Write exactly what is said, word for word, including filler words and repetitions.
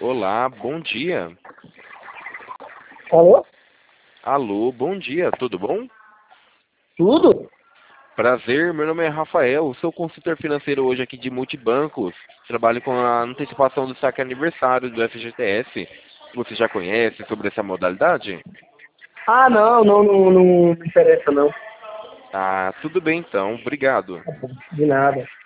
Olá, bom dia. Alô? Alô, bom dia, tudo bom? Tudo? Prazer, meu nome é Rafael, sou consultor financeiro hoje aqui de Multibancos. Trabalho com a antecipação do saque aniversário do F G T S. Você já conhece sobre essa modalidade? Ah, não, não, não, não me interessa não. Ah, tudo bem então, obrigado. De nada.